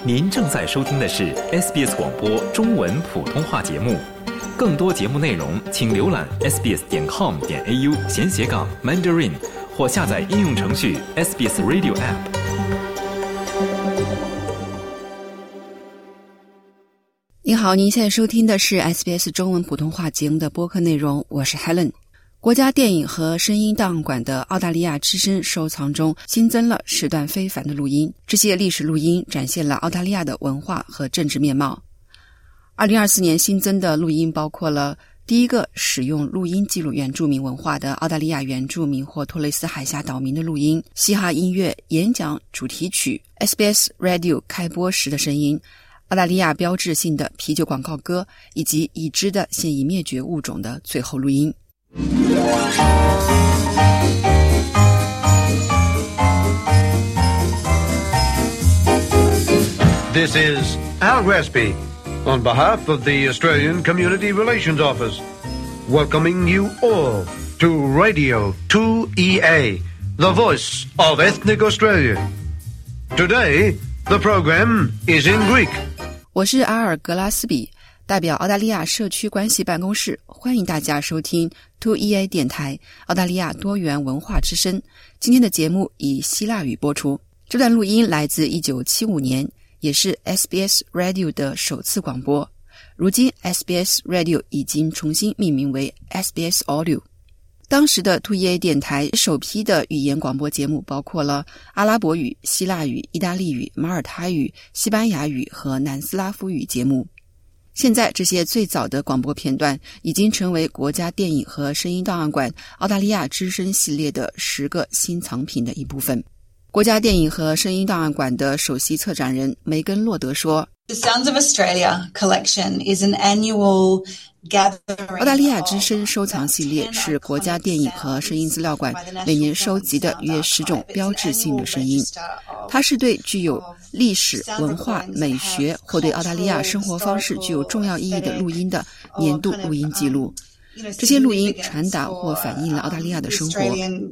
您正在收听的是 SBS 广播中文普通话节目。更多节目内容请浏览 sbs.com.au/Mandarin 或下载应用程序 SBS Radio App。 你好，您现在收听的是 SBS 中文普通话节目的播客内容，我是 Helen。国家电影和声音档案馆的澳大利亚之声收藏中新增了10段非凡的录音，这些历史录音展现了澳大利亚的文化和政治面貌。2024年新增的录音包括了第一个使用录音记录原住民文化的澳大利亚原住民或托雷斯海峡岛民的录音，嘻哈音乐演讲主题曲， SBS Radio 开播时的声音，澳大利亚标志性的啤酒广告歌，以及已知的现已灭绝物种的最后录音。 This is Al Gresby, on behalf of the Australian Community Relations Office, welcoming you all to Radio 2EA, the voice of ethnic Australia. Today, the program is in Greek. 我是阿尔格拉斯比，代表澳大利亚社区关系办公室，欢迎大家收听 2EA 电台澳大利亚多元文化之声。今天的节目以希腊语播出。这段录音来自1975年，也是 SBS Radio 的首次广播。如今 SBS Radio 已经重新命名为 SBS Audio。 当时的 2EA 电台首批的语言广播节目包括了阿拉伯语、希腊语、意大利语、马尔他语、西班牙语和南斯拉夫语节目。现在这些最早的广播片段已经成为国家电影和声音档案馆澳大利亚之声系列的10个新藏品的一部分。国家电影和声音档案馆的首席策展人梅根·洛德说， The Sounds of Australia collection is an annual gathering. 澳大利亚之声收藏系列是国家电影和声音资料馆每年收集的约10种标志性的声音。它是对具有历史、文化、美学或对澳大利亚生活方式具有重要意义的录音的年度录音记录。这些录音传达或反映了澳大利亚的生活。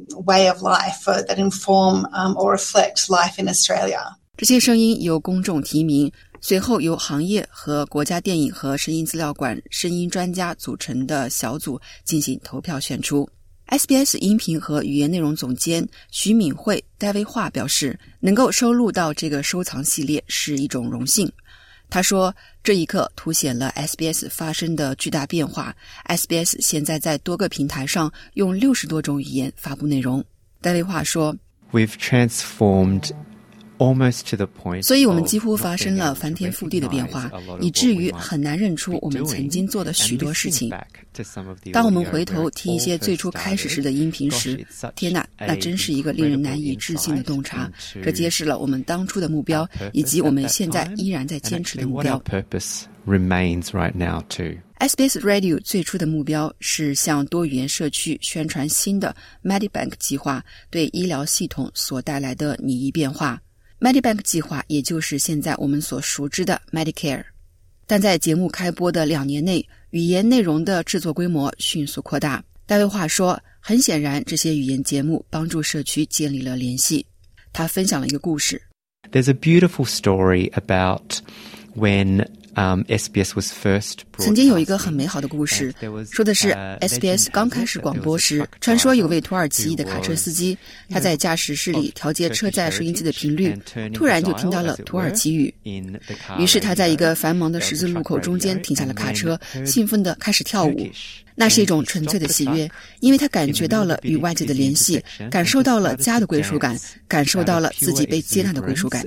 这些声音由公众提名，随后由行业和国家电影和声音资料馆声音专家组成的小组进行投票选出。SBS 音频和语言内容总监徐敏慧戴维化表示，能够收录到这个收藏系列是一种荣幸。他说，这一刻凸显了 SBS 发生的巨大变化。SBS 现在在多个平台上用60多种语言发布内容。戴维化说， We've transformed almost to the point， 所以我们几乎发生了翻天覆地的变化，以至于很难认出我们曾经做的许多事情。当我们回头听一些最初开始时的音频时，天哪，那真是一个令人难以置信的洞察。这揭示了我们当初的目标，以及我们现在依然在坚持的目标。SBS Radio 最初的目标是向多语言社区宣传新的 Medibank 计划对医疗系统所带来的拟议变化。Medibank 计划也就是现在我们所熟知的 Medicare。 但在节目开播的2年内，语言内容的制作规模迅速扩大。戴维化说，很显然这些语言节目帮助社区建立了联系。他分享了一个故事。 There's a beautiful story about when SBS was first 曾经有一个很美好的故事，说的是 SBS 刚开始广播时，传说有位土耳其裔的卡车司机，他在驾驶室里调节车载收音机的频率，突然就听到了土耳其语，于是他在一个繁忙的十字路口中间停下了卡车，兴奋地开始跳舞。那是一种纯粹的喜悦，因为他感觉到了与外界的联系，感受到了家的归属感，感受到了自己被接纳的归属感。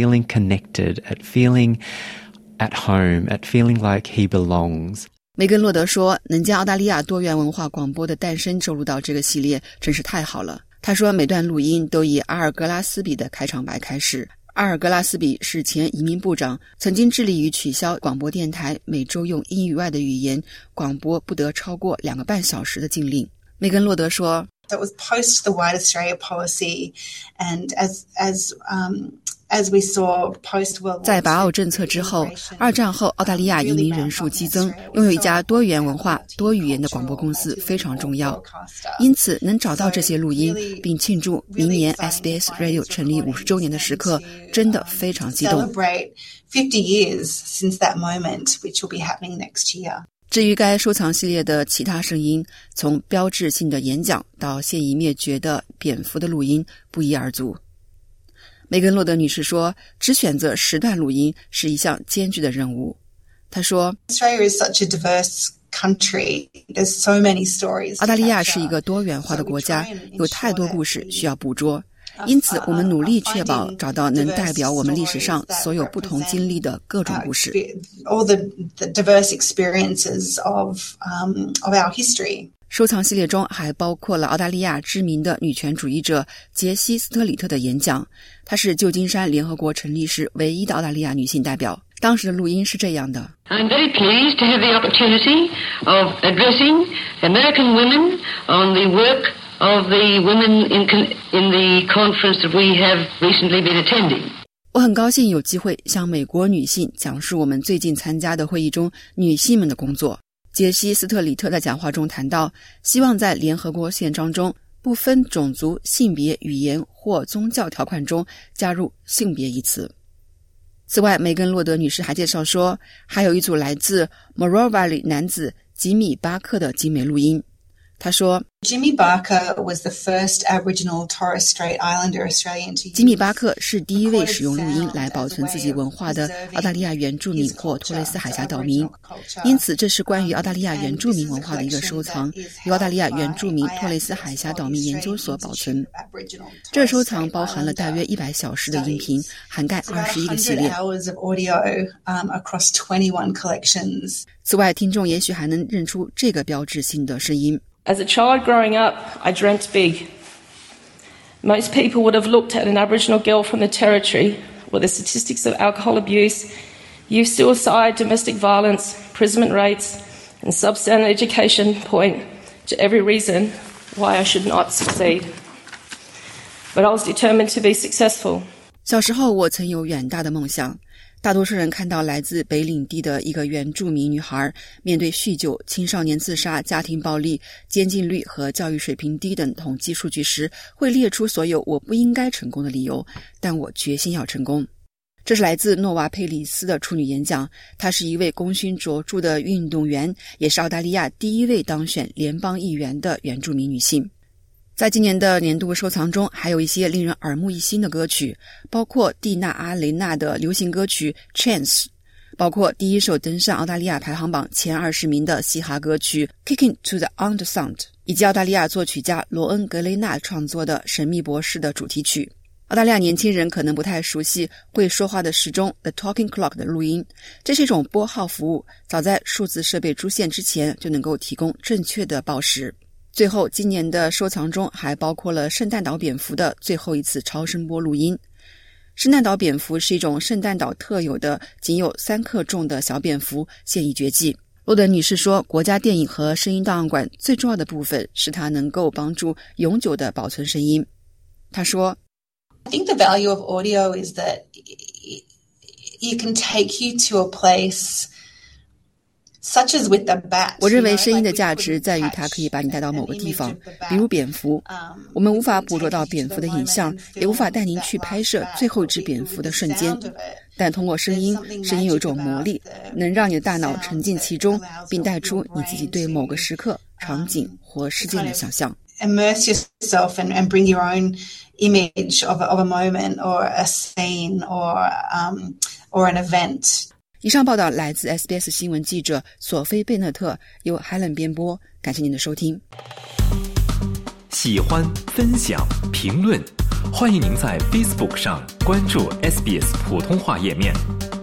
At home, at feeling like he belongs. 梅根·洛德说，能将澳大利亚多元文化广播的诞生收录到这个系列真是太好了。他说，每段录音都以阿尔格拉斯比的开场白开始。阿尔格拉斯比是前移民部长，曾经致力于取消广播电台每周用英语外的语言广播不得超过2个半小时的禁令。梅根·洛德说， So it was post the White Australia policy, and as as we saw post-World War II， 在拔澳政策之后，二战后澳大利亚移民人数激增，拥有一家多元文化、多语言的广播公司非常重要。因此，能找到这些录音，并庆祝明年 SBS Radio 成立50周年的时刻，真的非常激动。 Celebrate 50 years since that moment, which will be happening next year. 至于该收藏系列的其他声音，从标志性的演讲到现已灭绝的蝙蝠的录音，不一而足。梅根·洛德女士说，只选择10段录音是一项艰巨的任务。她说 Australia is such a diverse country. There's so many stories. 澳大利亚是一个多元化的国家，有太多故事需要捕捉。因此我们努力确保找到能代表我们历史上所有不同经历的各种故事。 All the diverse experiences of our history. 收藏系列中还包括了澳大利亚知名的女权主义者杰西·斯特里特的演讲，她是旧金山联合国成立时唯一的澳大利亚女性代表。当时的录音是这样的。 I'm very pleased to have the opportunity of addressing American women on the work of the women in the conference that we have recently been attending. 我很高兴有机会向美国女性讲述我们最近参加的会议中女性们的工作。杰西·斯特里特在讲话中谈到，希望在联合国宪章中不分种族、性别、语言或宗教条款中加入性别一词。此外，梅根·洛德女士还介绍说，还有一组来自 Morro Valley 男子吉米·巴克的精美录音。他说 Jimmy Barker was the first Aboriginal Torres Strait Islander Australian to use 吉米巴克是第一位使用录音来保存自己文化的澳大利亚原住民或托雷斯海峡岛民，因此这是关于澳大利亚原住民文化的一个收藏，由澳大利亚原住民托雷斯海峡岛民研究所保存。这收藏包含了大约100小时的音频，涵盖21个系列。此外，听众也许还能认出这个标志性的声音。 As a child growing up, I dreamt big. Most people would have looked at an Aboriginal girl from the Territory, where the statistics of alcohol abuse, youth suicide, domestic violence, imprisonment rates, and substandard education point to every reason why I should not succeed. But I was determined to be successful. 小时候，我曾有远大的梦想。大多数人看到来自北领地的一个原住民女孩面对酗酒、青少年自杀、家庭暴力、监禁率和教育水平低等统计数据时，会列出所有我不应该成功的理由，但我决心要成功。这是来自诺瓦佩里斯的处女演讲，她是一位功勋卓著的运动员，也是澳大利亚第一位当选联邦议员的原住民女性。在今年的年度收藏中，还有一些令人耳目一新的歌曲，包括蒂娜·阿雷纳的流行歌曲 Chance， 包括第一首登上澳大利亚排行榜前20名的嘻哈歌曲 Kicking to the Undersound， 以及澳大利亚作曲家罗恩·格雷纳创作的神秘博士的主题曲。澳大利亚年轻人可能不太熟悉会说话的时钟 The Talking Clock 的录音，这是一种拨号服务，早在数字设备出现之前就能够提供正确的报时。最后，今年的收藏中还包括了圣诞岛蝙蝠的最后一次超声波录音。圣诞岛蝙蝠是一种圣诞岛特有的仅有3克重的小蝙蝠，现已绝迹。洛德女士说，国家电影和声音档案馆最重要的部分是它能够帮助永久的保存声音。她说 I think the value of audio is that it can take you to a place such as with the bat. 我认为声音的价值在于它可以把你带到某个地方，比如蝙蝠。我们无法捕捉到蝙蝠的影像，也无法带您去拍摄最后一只蝙蝠的瞬间，但通过声音有一种魔力，能让你的大脑沉浸其中，并带出你自己对某个时刻、场景或事件的想象。 Immerse yourself and bring your own image of a moment or a scene or an event. 以上报道来自 SBS 新闻记者索菲·贝纳特，由海冷编播。感谢您的收听。 喜欢、分享、评论，欢迎您在 Facebook 上关注 SBS 普通话页面。